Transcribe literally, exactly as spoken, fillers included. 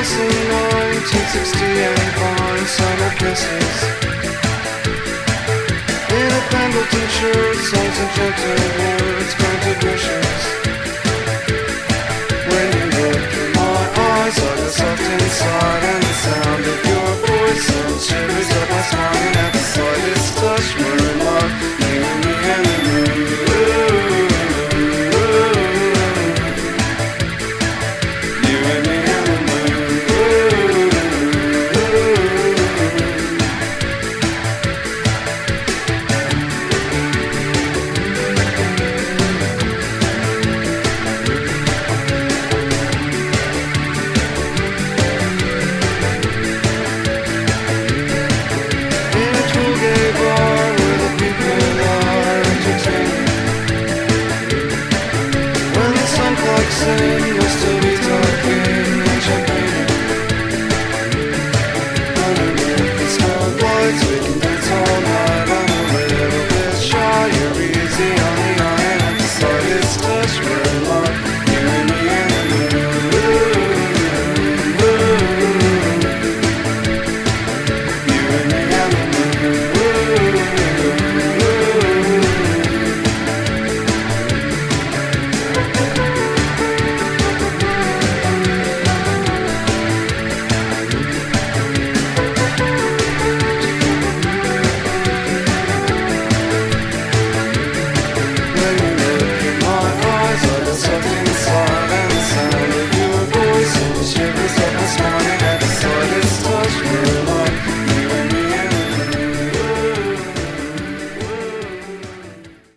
in nineteen sixty-eight behind summer kisses. In a Pendleton shirt, songs and gentle words, granted wishes. When you look in my eyes, I get sucked inside, and the sound of your voice sends shivers up my spine. At the slightest touch, we're in love, you and me and the moon. You and me and the moon. Sing, you're still